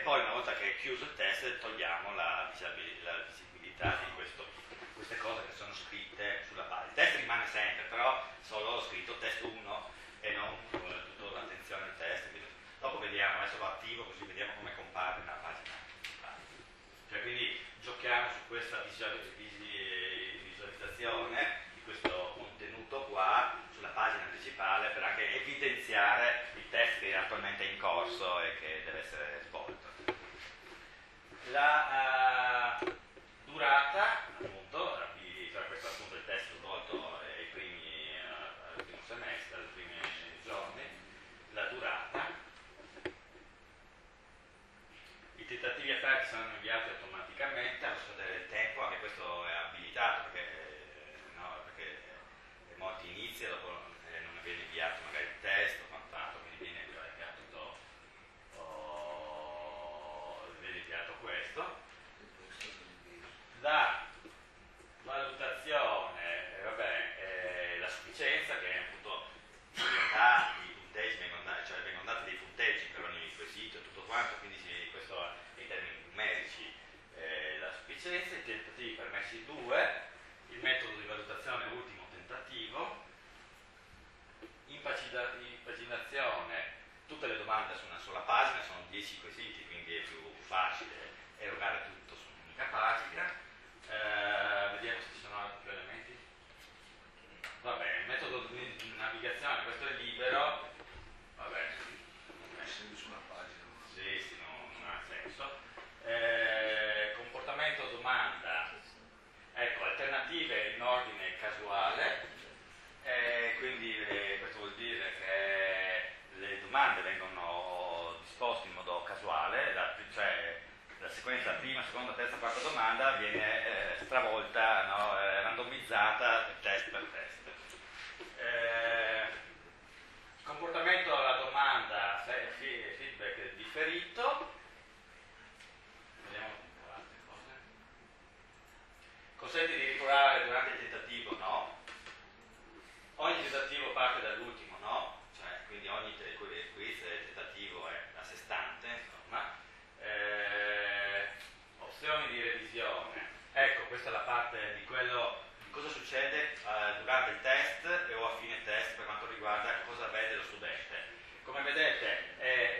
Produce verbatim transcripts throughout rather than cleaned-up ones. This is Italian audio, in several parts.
poi una volta che è chiuso il test togliamo la, visibil- la visibilità di questo, queste cose che sono scritte sulla pagina. Il test rimane sempre, però solo ho scritto test uno e non eh, tutta l'attenzione al test. Quindi, dopo vediamo, adesso lo attivo così vediamo come compare nella pagina principale. Cioè, quindi giochiamo su questa visual- visi- visualizzazione di questo contenuto qua sulla pagina principale per anche evidenziare il test che attualmente è in corso e che deve essere svolto. La uh, durata, appunto, cioè questo appunto il test svolto ai primi, uh, al primo semestre, ai primi giorni, la durata. I tentativi aperti saranno inviati automaticamente allo scadere del tempo, anche questo è abilitato perché, no, perché molti iniziano, dopo eh, non viene inviato magari il test o quant'altro, quindi viene inviato dopo. Viene inviato questo. La valutazione, eh, vabbè, eh, la sufficienza, che è appunto i punteggi vengono dati, cioè vengono dati dei punteggi per ogni quesito e tutto quanto, quindi sì, questo in termini numerici eh, la sufficienza, i tentativi permessi due, il metodo di valutazione ultimo tentativo, impagina- impaginazione, tutte le domande su una sola pagina, sono dieci quesiti, quindi è più facile erogare tutto su un'unica pagina. Eh, vediamo se ci sono altri elementi. Vabbè, il metodo di navigazione, questo è libero, vabbè, Essendo su una pagina. sì, sì, no, non ha senso. Eh, comportamento domanda, ecco, alternative in ordine casuale, eh, quindi eh, questo vuol dire che le domande vengono disposte in modo casuale, la, cioè la sequenza prima, seconda, terza, quarta domanda viene eh, stravolta, no, eh, randomizzata test per test. Eh, comportamento alla domanda, feedback differito, vediamo un po' altre cose. Consente di ricordare durante il tentativo? No. Ogni tentativo parte dall'ultimo? No. Cioè, quindi ogni quiz tentativo è a sé stante, insomma. Eh, opzioni di revisione. Ecco, questa è la parte di quello di cosa succede eh, durante il test e o a fine test per quanto riguarda cosa vede lo studente. Come vedete è, è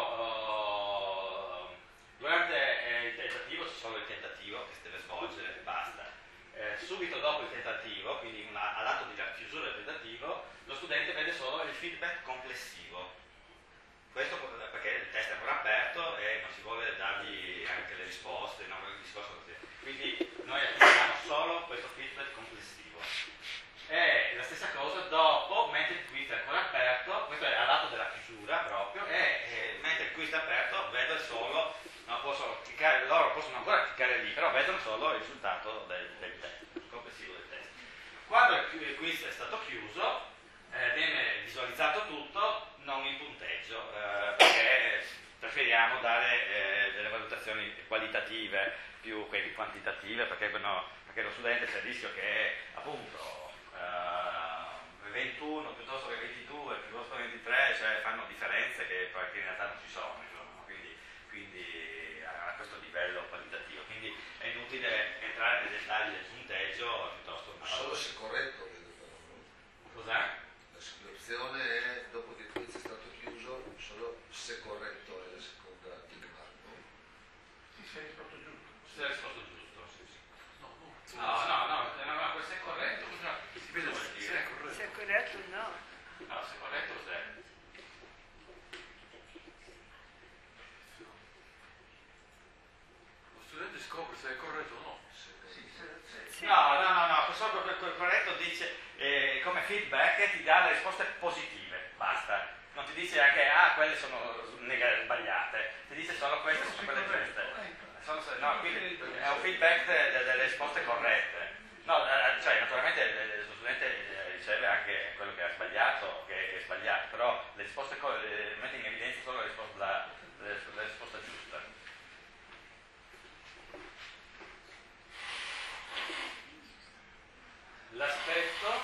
solo uh, durante eh, il tentativo c'è solo il tentativo che si deve svolgere e basta. Eh, subito dopo il tentativo, quindi una, all'atto di chiusura del tentativo, lo studente vede solo il feedback complessivo. Questo perché il test è ancora aperto e non si vuole dargli anche le risposte, no, il discorso così. Quindi noi accumuliamo solo questo feedback complessivo. E la stessa cosa dopo, mentre il quiz è ancora aperto, questo è all'atto della chiusura proprio, e, e mentre il quiz è aperto vedo solo, no, posso cliccare, loro possono ancora cliccare lì, però vedono solo il risultato del, del test, il complessivo del test. Quando il quiz è stato chiuso, eh, viene visualizzato tutto, non il punteggio, eh, perché preferiamo dare eh, delle valutazioni qualitative più che quantitative, perché, no, perché lo studente c'è il rischio che appunto eh, ventuno piuttosto che ventidue, piuttosto che ventitré, cioè fanno differenze che, che in realtà non ci sono, insomma, quindi, quindi a questo livello qualitativo. Quindi è inutile entrare nei dettagli del punteggio piuttosto che solo se corretto, vedo però. Cos'è? L'opzione è dopo che il quiz è stato chiuso, solo se corretto è la seconda attività, no? Ti sei risposto giusto. Se hai risposto giusto, sì, sì. No, no. No, no, no, no, no, questo è corretto, cosa si vede vuol Se dire? è corretto. Se è corretto no. No, se è corretto cos'è? Lo studente scopre se è corretto o no. Sì. No, no, no, no, solo quel corretto dice eh, come feedback ti dà le risposte positive, basta. Non ti dice anche, ah, quelle sono neg- sbagliate, ti dice solo queste sono quelle giuste. Sono, no, quindi è un feedback de- de- delle risposte corrette. No, eh, cioè naturalmente eh, lo studente eh, riceve anche quello che ha sbagliato, che è sbagliato, però le risposte co- eh, mette in evidenza solo la risposta, la, la, la risposta giusta. L'aspetto,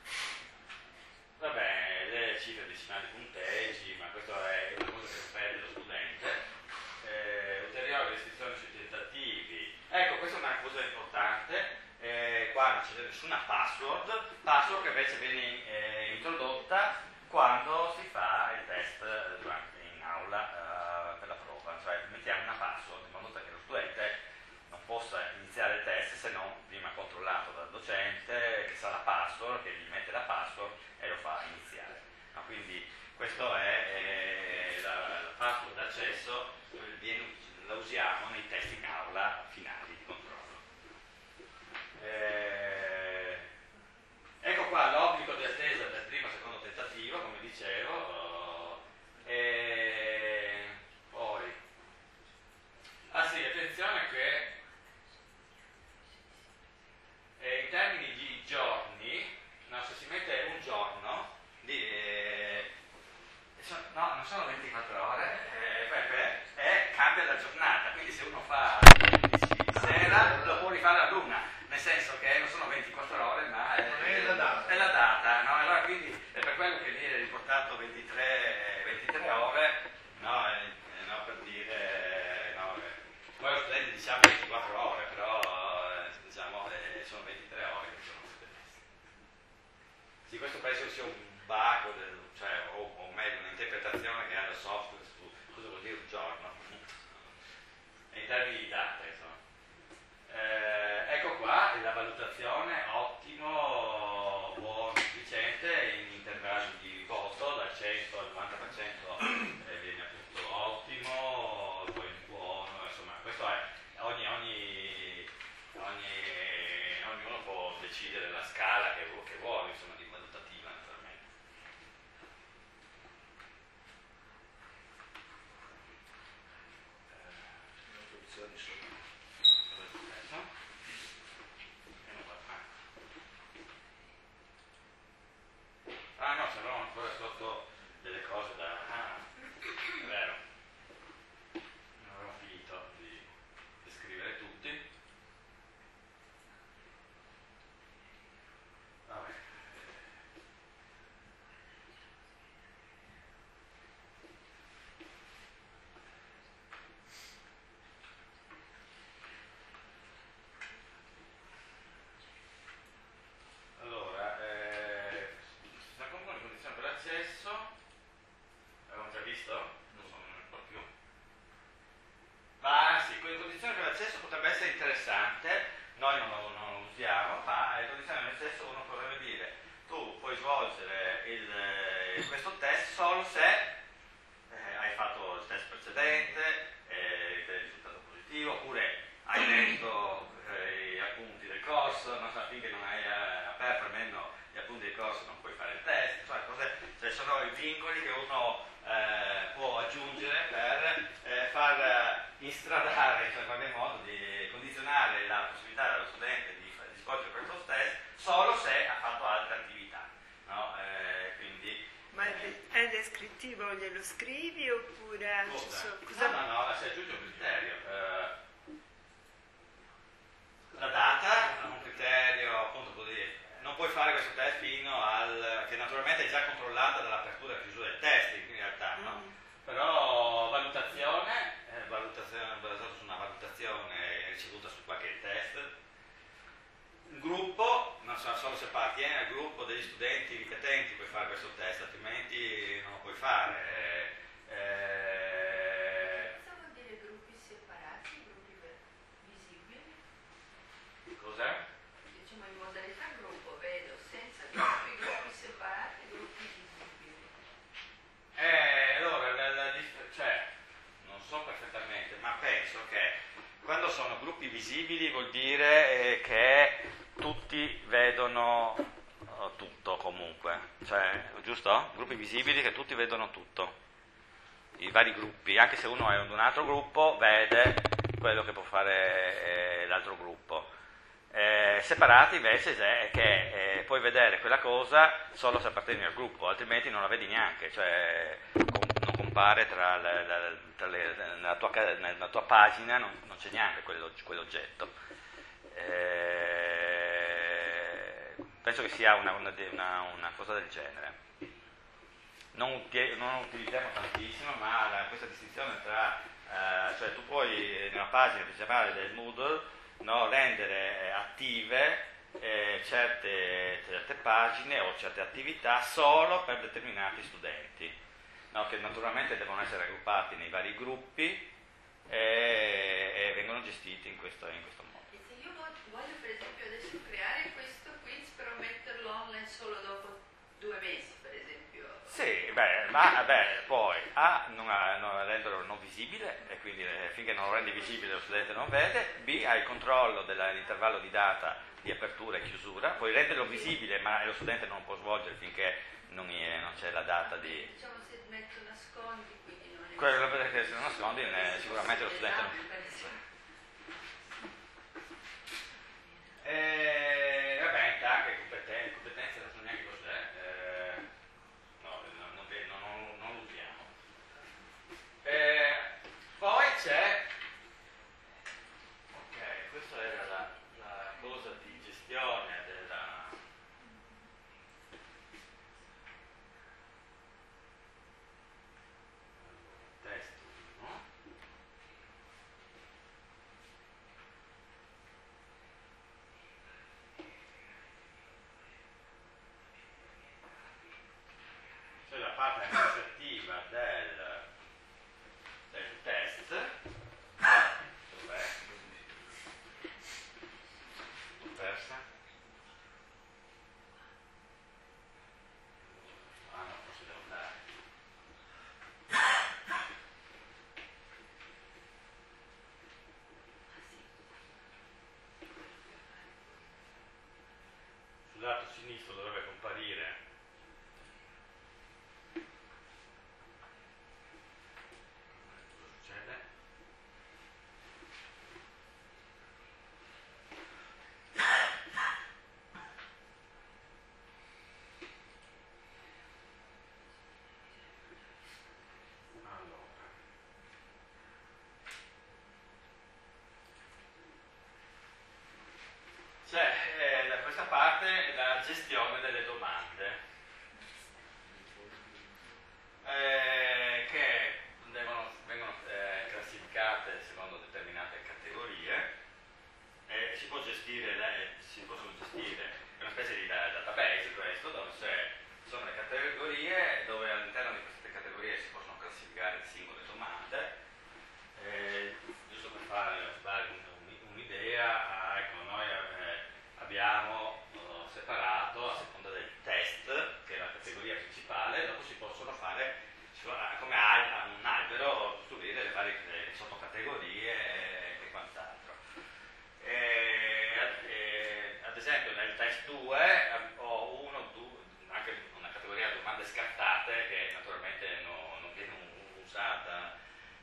vabbè, le cifre decimali punteggi, ma questo è una cosa che perde lo studente. Eh, accedere nessuna password, password che invece viene eh, introdotta quando si fa il test in aula eh, per la prova, cioè mettiamo una password in modo che lo studente non possa iniziare il test se non prima controllato dal docente che sa la password, che gli mette la password e lo fa iniziare. No, quindi questo è eh, la, la password d'accesso, viene, la usiamo nei test in aula finali di controllo. Eh, ecco qua l'obbligo di attesa del primo e secondo tentativo, come dicevo, e poi ah sì, attenzione che eh, in termini di giorni, no, se si mette un giorno di, eh, so, no, non sono ventiquattro ore, eh, beh, eh, cambia la giornata, quindi se uno fa il sera lo può rifare a luna, nel senso che non sono ventiquattro ore, ma è, è la data, è la data, no? Allora quindi è per quello che lì è riportato ventitré, ventitré ore, no? Eh, no, per dire, no, eh, poi lo studente diciamo ventiquattro ore, però eh, diciamo eh, sono ventitré ore che sono studentesche. Sì, questo penso sia un bug, o, del, cioè, o, o meglio un'interpretazione che ha il software su cosa vuol dire un giorno, in termini di data, insomma. Eh, ecco qua la valutazione ottimo, buono, sufficiente in intervalli di voto dal cento al novanta per cento eh, viene appunto ottimo, poi buono, insomma questo è ogni, ogni, ogni ognuno può decidere la scala che, che vuole, insomma, di valutativa naturalmente. funzioni sono. Ah no, c'erano ancora sotto delle cose da... Ah, è vero. Non avevo finito di descrivere tutti. Vabbè. Allora, eh, si compone le condizioni per l'accesso, avevamo già visto? Non so, non ricordo più. Ma sì, quelle condizioni per l'accesso potrebbe essere interessante, noi non lo, non lo usiamo, ma le condizioni per l'accesso uno potrebbe dire, tu puoi svolgere il, eh, questo test solo se eh, hai fatto il test precedente, eh, che è il risultato positivo, oppure hai letto eh, gli appunti del corso, non so, finché non hai eh, aperto almeno gli appunti del corso non puoi fare il test, cioè, cose, cioè sono i vincoli che uno eh, può aggiungere per eh, far eh, instradare, cioè in qualche modo di condizionare la possibilità dello studente di, di svolgere questo test solo se ha fatto altre attività, no? Eh, quindi, Ma è, de- è descrittivo, glielo scrivi oppure... ci cosa? so- cosa- No, no, no, si aggiunge un criterio. Eh, la data è un criterio, appunto, così. Non puoi fare questo test fino al... che naturalmente è già controllata dall'apertura e chiusura del test, in realtà, no? Mm. Però valutazione, eh, valutazione basata su una valutazione ricevuta su qualche test. Un gruppo, non so, solo se appartiene al gruppo degli studenti ripetenti puoi fare questo test, altrimenti non lo puoi fare. Eh, eh, Cosa vuol dire gruppi separati, gruppi visibili? cos'è? Diciamo in modalità gruppo vedo senza gruppi, gruppi separati, gruppi visibili. Eh, allora, la, la, cioè, non so perfettamente, ma penso che quando sono gruppi visibili vuol dire eh, che tutti vedono uh, tutto comunque, cioè, giusto? Gruppi visibili che tutti vedono tutto, i vari gruppi, anche se uno è in un altro gruppo vede quello che può fare eh, l'altro gruppo. Eh, separati invece è che eh, puoi vedere quella cosa solo se appartieni al gruppo, altrimenti non la vedi neanche, cioè com- non compare tra, le, la, tra le, nella, tua, nella tua pagina, non, non c'è neanche quello, quell'oggetto. Eh, penso che sia una, una, una, una cosa del genere. Non, uti- non utilizziamo tantissimo, ma la, questa distinzione tra, eh, cioè tu puoi nella pagina principale del Moodle, no, rendere attive eh, certe, certe pagine o certe attività solo per determinati studenti, no? Che naturalmente devono essere raggruppati nei vari gruppi e, e vengono gestiti in questo, in questo modo. E se io voglio per esempio adesso creare questo quiz però metterlo online solo dopo due mesi, per esempio? Sì, beh, ma beh, poi A, non, a, non renderlo non visibile, e quindi eh, finché non lo rendi visibile lo studente non vede. B, hai il controllo dell'intervallo di data di apertura e chiusura, puoi renderlo visibile ma lo studente non può svolgere finché non, è, non c'è la data di... Diciamo se metto nascondi, quindi non è... Quello perché se lo nascondi eh, sicuramente lo studente non... Eh, vabbè, anche competenze, competenze non so neanche cos'è, eh, no, non, non, non, non lo usiamo. Eh, poi c'è, ok, questa era la, la cosa di gestione della... Testo, no? C'è la parte amministrativa del, del test. Dov'è? L'ho persa? Ah no, forse devo andare. Sul lato sinistro dovrebbe comparire cosa succede. Allora, c'è eh, da questa parte la gestione delle domande, eh, che devono, vengono eh, classificate secondo determinate categorie e si può gestire, le- si possono gestire, è una specie di da- database questo, dove c'è- sono le categorie, dove all'interno di queste categorie si possono classificare le singole domande. Eh, giusto per fare, dare un- un- un'idea, ah, ecco, noi eh, abbiamo eh, separato a seconda del test, che è la categoria principale, dopo si possono fare, si fa- come al- un albero, costruire le varie le sottocategorie e, e quant'altro. E, eh, ad esempio nel test due eh, ho uno, due, anche una categoria di domande scartate che naturalmente no- non viene usata,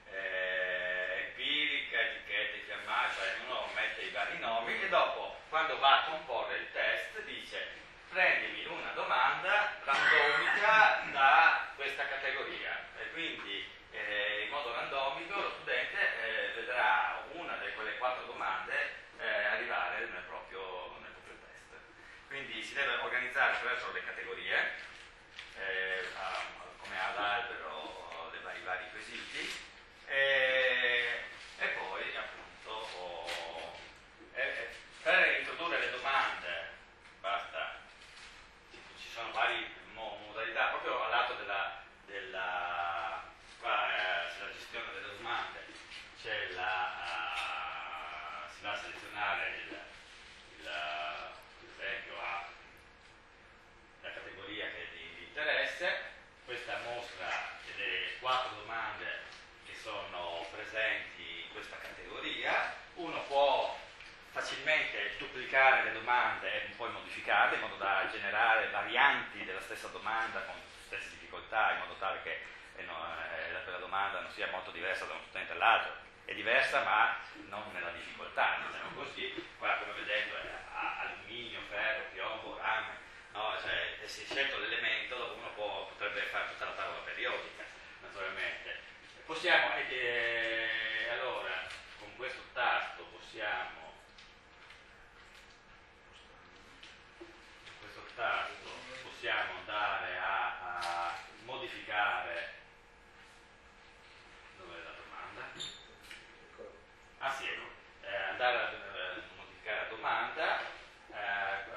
eh, empirica, etichette, chiamate, cioè uno mette i vari nomi e dopo quando va a comporre il test dice prendimi una domanda randomica da questa categoria e quindi eh, in modo randomico lo studente eh, vedrà una di quelle quattro domande eh, arrivare nel proprio, nel proprio test. Quindi si deve organizzare attraverso le categorie, eh, a- come ad albero dei vari, vari quesiti, e, e poi appunto oh, e- e per introdurre le domande basta, ci sono varie mo- modalità, proprio al lato della, della qua, eh, sulla gestione delle domande c'è la, uh, si va a selezionare il, il, per esempio a la categoria che è di, di interesse, questa mostra le quattro domande che sono presenti in questa categoria, uno può facilmente duplicare le domande e poi modificarle in modo da generare varianti della stessa domanda con stesse difficoltà, in modo tale che eh, no, eh, la quella domanda non sia molto diversa da uno studente all'altro. È diversa ma non nella difficoltà, diciamo così. Qua come vedete è a- alluminio, ferro, piombo, rame, no? Cioè, se si è scelto l'elemento dopo uno può, potrebbe fare tutta la tavola periodica, naturalmente. Possiamo, eh, allora, con questo tasto possiamo questo tasto possiamo andare a, a modificare. Dov'è la domanda? Ah sì, ecco. Eh, andare a eh, modificare la domanda, eh,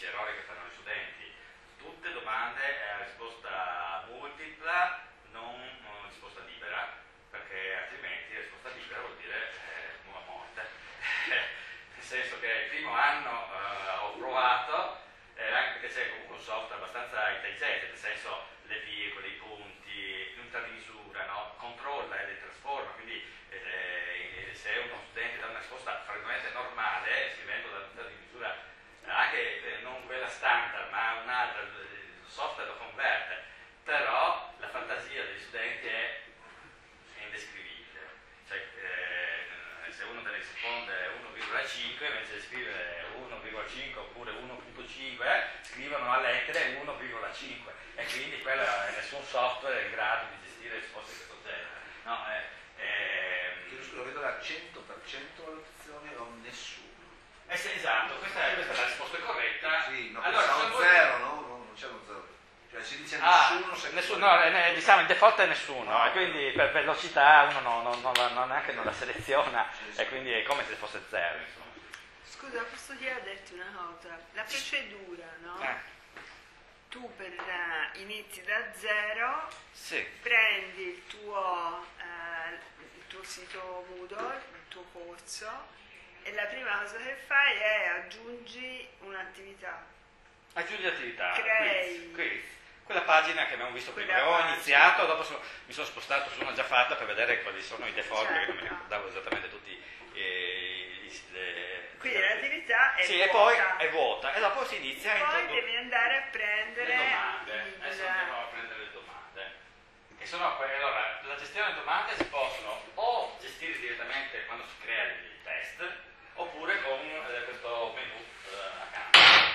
tipici errori che fanno gli studenti. Tutte domande a risposta multipla, non, non risposta libera, perché altrimenti risposta libera vuol dire eh, nuova morte. Nel senso che il primo anno eh, ho provato, eh, anche perché c'è comunque un software abbastanza intelligente, nel senso le virgole, i punti, l'unità di misura, no? Controlla e le trasforma, quindi eh, se uno studente dà una risposta frequentemente normale, scrivendo l'unità di misura anche eh, non quella standard, ma un'altra, il software lo converte, però la fantasia degli studenti è indescrivibile. Cioè, eh, se uno te ne risponde uno virgola cinque, invece di scrivere uno virgola cinque oppure uno virgola cinque, scrivono a lettere uno virgola cinque e quindi quella, nessun software è in grado di gestire risposte di questo genere. No, eh, eh, Chiedo scusa, vedo la cento per cento valutazione o nessuno? eh sì, esatto, questa è, questa è la risposta corretta. Sì, no, allora, pensavo se voi- zero, no? No, non c'è uno zero. Cioè si dice Ah, nessuno, se nessuno, no, eh, diciamo il default è nessuno, Ah, e quindi per velocità uno non, non, non, non neanche non la seleziona, Sì, sì. e quindi è come se fosse zero, insomma. Scusa, posso dire a dirti una cosa? La procedura, no? Eh, Tu per, eh, inizi da zero, sì, prendi il tuo, eh, il tuo sito Moodle, il tuo corso, e la prima cosa che fai è aggiungi un'attività. aggiungi l'attività, Crei. quiz, quiz. Quella pagina che abbiamo visto prima, Quella ho pagina. iniziato, dopo sono- mi sono spostato su una già fatta per vedere quali sono i default, perché non mi Certo. ricordavo esattamente tutti eh, i- le... Quindi l'attività è Sì, e poi vuota. è vuota, e dopo si inizia a Poi introdurre devi andare a prendere le domande. il- Adesso andiamo a prendere le domande. Che sono que- allora, la gestione delle domande si possono o gestire direttamente quando si crea il test, oppure con eh, questo menu eh, accanto.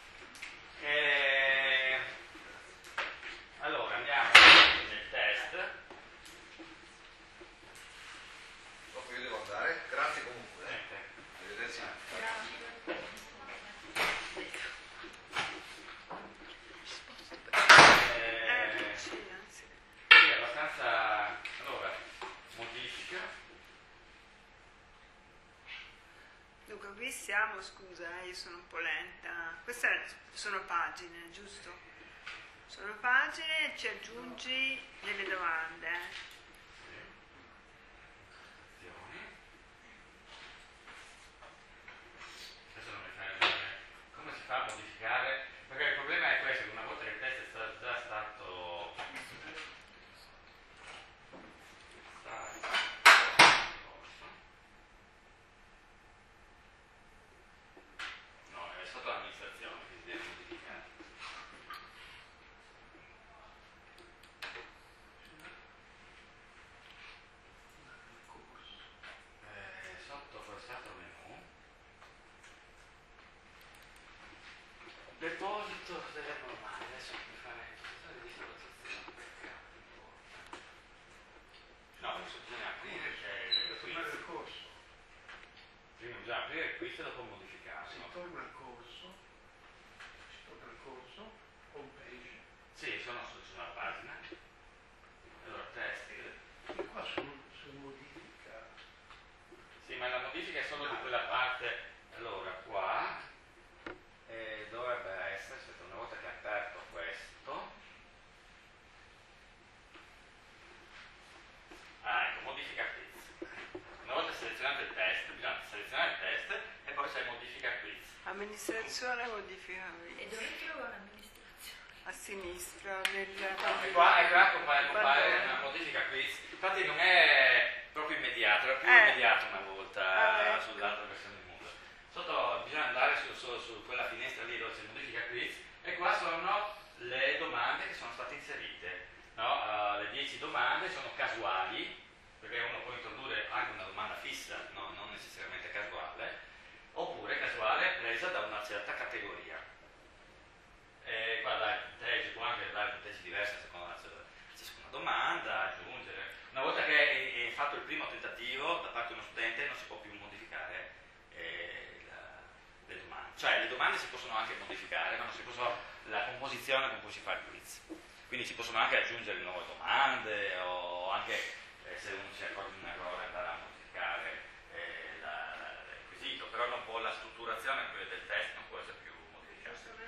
E... Allora, andiamo nel test. dopo io devo andare. Grazie comunque. eh. Niente. Arrivederci. Eh, Eh, vicino, sì. Sì, è abbastanza... Allora, modifica. Dunque, qui siamo, scusa, eh, io sono un po' lenta. Queste sono pagine, giusto? Sono pagine, ci aggiungi delle domande. Azioni. Adesso non mi fai vedere come si fa a modificare, perché il problema è questo, che una volta che il test è sta- già stato no, è sotto l'amministrazione che si deve modificare. Eh, sotto questo altro menu deposito delle normali, adesso mi fare di valutazione. No, adesso bisogna aprire il Tornare quiz. il corso. Prima bisogna aprire il quiz e dopo modificarlo. Si torna al corso. Si torna al corso. Home page. Sì, sono su su una pagina. Allora, test. E qua su, su modifica. Sì, ma la modifica è solo di quella parte. Allora, qua eh, dovrebbe essere, aspetta, una volta che ho aperto questo. Ah, ecco, modifica quiz. Una volta selezionato il test, bisogna selezionare il test e poi c'è modifica quiz. Amministrazione modifica E dove trovo l'amministrazione? a sinistra nel... No, e qua, e qua compare, compare Pardon. una modifica quiz. Infatti non è proprio immediato, era più Eh. immediato una volta Ah, ecco. sull'altra versione di Moodle. Sotto bisogna andare su, su, su quella finestra lì dove c'è modifica quiz e qua sono le domande che sono state inserite. No? Uh, le dieci domande sono casuali, perché uno può introdurre anche una domanda fissa, no? Non necessariamente casuale, oppure casuale presa da una certa categoria. E qua dai punteggi, può anche dare punteggi diversi a seconda della ciascuna domanda, aggiungere. Una volta che è, è fatto il primo tentativo da parte di uno studente non si può più modificare eh, la- le domande. Cioè le domande si possono anche modificare, ma non si possono la composizione con cui si fa il quiz. Quindi si possono anche aggiungere nuove domande o anche eh, se uno si accorge di un errore andare a modificare eh, la- la- il quesito, però non può, la strutturazione del test non può essere più modificata.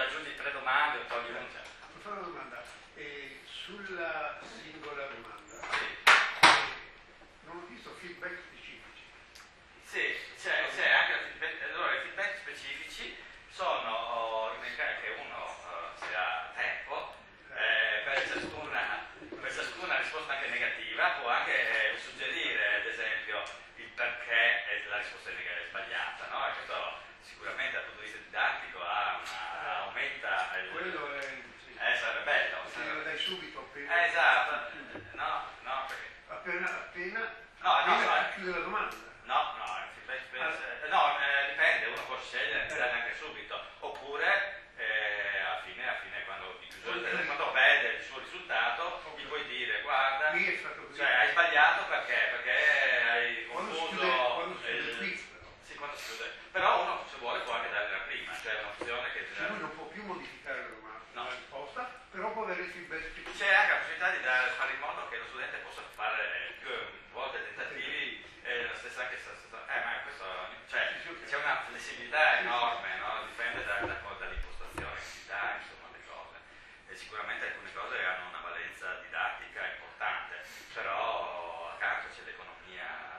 aggiungi tre domande o togli una. Posso fare una domanda? Eh, sulla singola domanda, Sì. eh, non ho visto feedback specifici. Sì, c'è, c'è anche il feedback, allora i feedback specifici sono oh, in maniera che uno oh, se ha tempo eh, per, ciascuna, per ciascuna risposta anche negativa può anche eh, suggerire ad esempio il perché eh, la risposta è neg- sbagliata, no? E questo sicuramente dal punto di vista didattico ha una, aumenta il, Quello è... Sì. eh, sarebbe bello, Se lo dai subito appena... eh, esatto, no, no, perché Appena, appena, no, no, appena no, chiude la domanda. no, no, il feedback space- no, eh, dipende, uno può scegliere di dare anche subito, oppure eh, alla fine, alla fine quando, di chiusura del- quando vede il suo risultato, gli puoi dire guarda, Qui è stato così. cioè hai sbagliato perché, perché hai Quando si confuso chiude, quando si chiude il il- quiz, però. sì, quando si chiude, però uno se vuole può anche dare la prima, cioè è un'opzione che Cioè lui non può più modificare la domanda, No. la risposta, però può avere il feedback specifico. c'è anche la possibilità di dare- fare in modo che lo studente possa fare più volte tentativi e la stessa anche stessa, eh ma questo cioè c'è una flessibilità enorme, no? Dipende da, da, dall'impostazione che si dà, insomma le cose e sicuramente alcune cose hanno una valenza didattica importante, però accanto c'è l'economia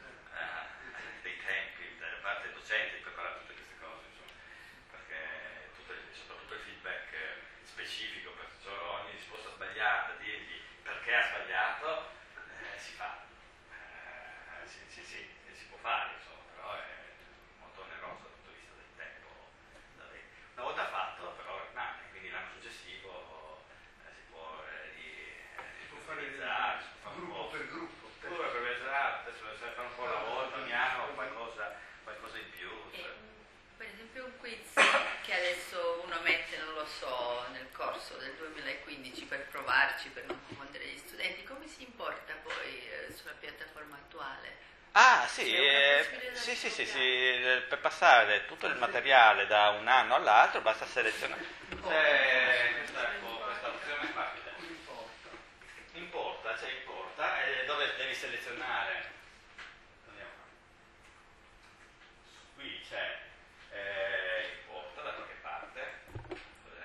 eh, dei tempi da parte dei docenti di preparare tutte queste cose, insomma, perché tutto il- soprattutto il feedback eh, specifico, perciò ogni risposta sbagliata, dirgli perché ha sbagliato, eh, si fa, eh, si, si, si, si può fare, insomma, però è molto oneroso dal punto di vista del tempo. da lei. Una volta fatto, però rimane, quindi l'anno successivo eh, si può eh, ri- Si può fare riutilizzare, si può fare un gruppo po'. per gruppo. Pure per esatto, adesso se fare un po' la volta, ogni anno qualcosa, qualcosa in più. E, Cioè. mm, per esempio un quiz che adesso uno mette, non lo so, nel corso del duemilaquindici per provarci, per non confondere gli studenti, come si importa poi eh, sulla piattaforma attuale? Ah sì, C'è una eh, possibilità sì, di sì, sì, copiare. sì, eh, per passare tutto il materiale da un anno all'altro basta selezionare. C'è questa, ecco, questa opzione qua. Non importa. Importa, c'è importa, e dove devi selezionare. Andiamo qua. Qui c'è eh, importa da qualche parte. Dov'è?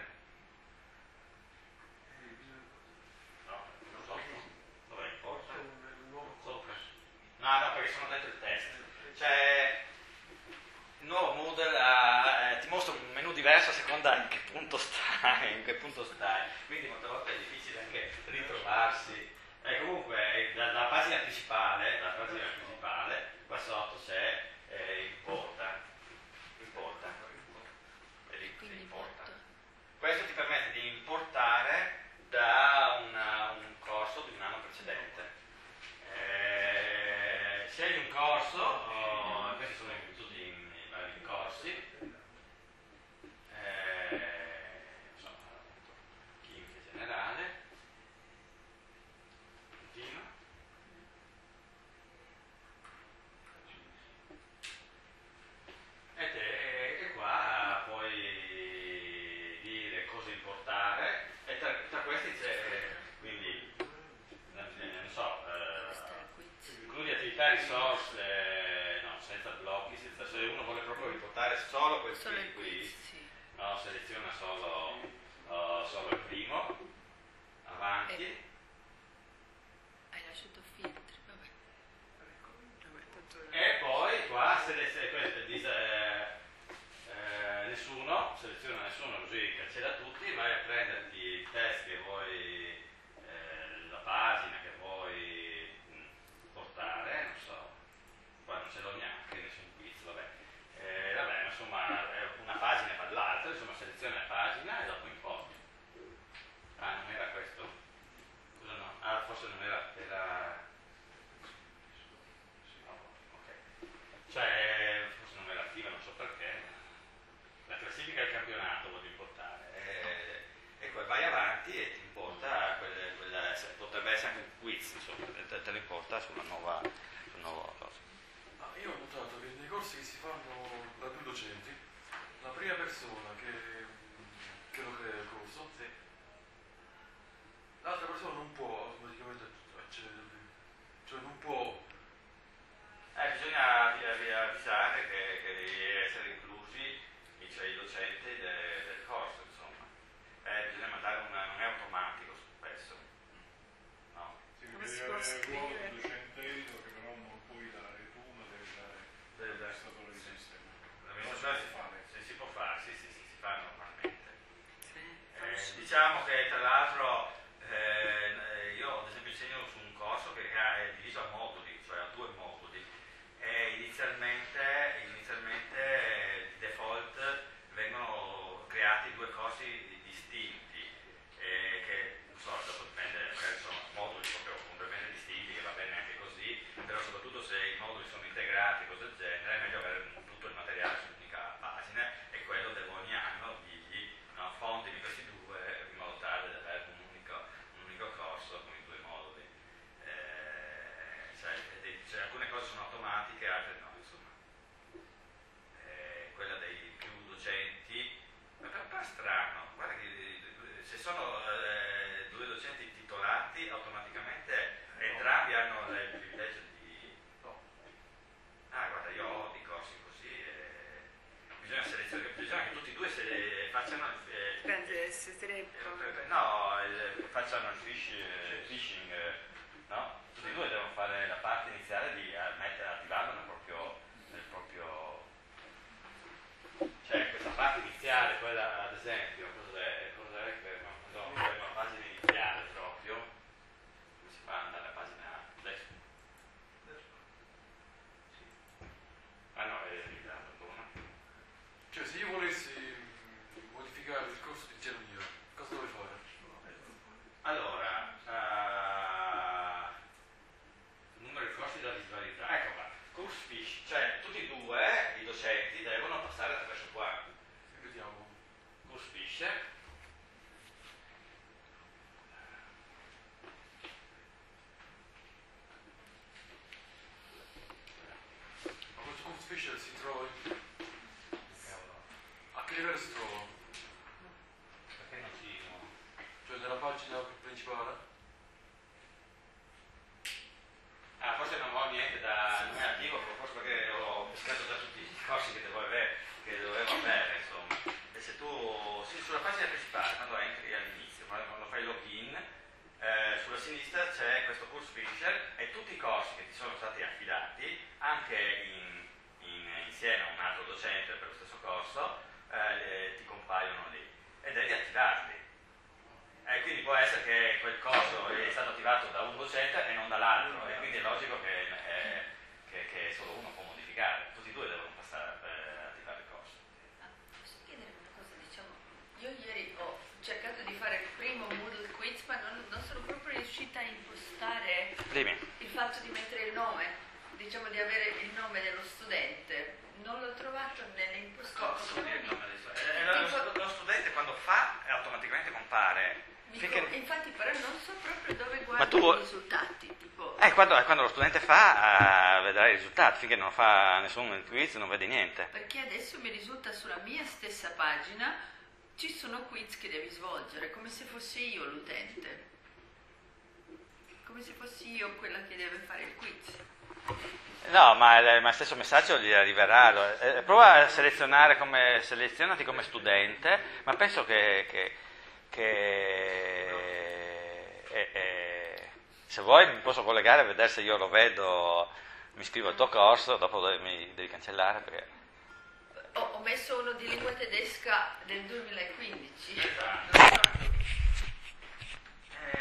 No, non so. Dov'è importa? C'è un, un nuovo Sopra. corso. No, no, perché sono dentro il test. C'è il nuovo Moodle, ha- eh, ti mostra un menu diverso a seconda in che punto stai, in che punto stai. Quindi molte volte è difficile anche ritrovarsi. Eh, comunque, eh, da- dalla pagina principale, dalla pagina principale, qua sotto c'è eh, importa. Importa. Vedi? Quindi Importa. importa. Questo ti permette di importare da una- un corso di un anno precedente. Eh, scegli un corso, oh, questi sono tutti i, i vari corsi, eh, insomma, appunto, chimica generale, continua. E, te, e qua puoi dire cosa importare e tra, tra questi c'è quindi non, non so eh, Questo è il quiz. includi attività risorse no, senza blocchi, senza, se uno vuole proprio importare solo quel Solo il qui, quiz, sì. no, seleziona solo, oh, solo il primo, avanti. E- Hai lasciato filtri, vabbè. Vabbè, tanto- E poi qua se, le- se questo dice eh, eh, nessuno, seleziona nessuno così cancella tutti, vai a prenderti il test che vuoi, eh, la pagina che vuoi mh, portare, non so, qua non ce l'ho neanche, nessun quiz, vabbè. Eh, vabbè, insomma, è una pagina fa l'altra, insomma seleziona la pagina e dopo importi. Ah, non era questo? Scusa no, ah forse non era, era... Ok. Cioè, forse non era attiva, non so perché. La classifica del campionato voglio importare. E, e poi vai avanti e ti importa quelle, quella, se- potrebbe essere anche un quiz, insomma, te, te lo importa sulla nuova, sul nuovo cosa. Ah, io ho notato che nei corsi che si fanno da due docenti, la prima persona che, che lo crea il corso, l'altra persona non può automaticamente accedere, cioè non può. Eh, bisogna avvi- avvi- avvisare che, che devi essere inclusi i, cioè, i docenti de- del corso, due se facciano eh, Prende se troppo. eh, no, il- facciano il fish, eh, phishing, eh, no? Tutti e due devono fare la parte iniziale di eh, mettere, attivarlo nel proprio, nel proprio, cioè questa parte iniziale, quella ad esempio, cos'è? Cos'è che no, no, una pagina iniziale proprio, come si fa ad andare alla pagina destra? Ah no, è lì da torna. Cioè, se io volessi mh, modificare il corso di geometria, cosa dovrei fare? Allora, eh, numero di corsi da visualizzare, ecco qua, course fish, cioè tutti e due i docenti devono passare attraverso qua, Vediamo. course fish, Ma questo Code Fisher si trova in... cavolo, A che livello si trova? perché non ci... no? Cioè nella pagina principale? Ah, forse non ho niente da, non è attivo, forse perché ho pescato già tutti i corsi che dovevo avere, che dovevo avere, insomma. E se tu, sì, sulla pagina principale, quando entri all'inizio, quando quando fai login, eh, sulla sinistra c'è questo course fisher e tutti i corsi che ti sono stati affidati, anche in, in- insieme a un altro docente per lo stesso corso, eh, ti compaiono lì e devi attivarli. E quindi può essere che quel corso è stato attivato da un docente e non dall'altro, e quindi è logico che, eh, che- che solo uno può modificare, tutti e due devono passare per attivare il corso. Ah, posso chiedere una cosa? Diciamo, io ieri ho cercato di fare il primo Moodle quiz, ma non, non sono proprio riuscita a impostare Dimmi. il fatto di mettere il nome, diciamo di avere il nome dello studente. Non l'ho trovato nelle impostazioni. Eh, lo, lo studente quando fa automaticamente compare. Mi Finché- co- infatti però non so proprio dove Ma guardo tu- i risultati. Tipo, Eh, quando, quando lo studente fa, eh, vedrà i risultati, finché non fa nessun quiz non vedi niente. perché adesso mi risulta sulla mia stessa pagina ci sono quiz che devi svolgere, come se fossi io l'utente. Come se fossi io quella che deve fare il quiz. No, ma il, ma il stesso messaggio gli arriverà. Eh, prova a selezionare come, selezionati come studente, ma penso che, che, che eh, eh, se vuoi mi posso collegare a vedere se io lo vedo, mi iscrivo al tuo corso, dopo mi devi cancellare perché... Ho, ho messo uno di lingua tedesca del duemilaquindici. Esatto.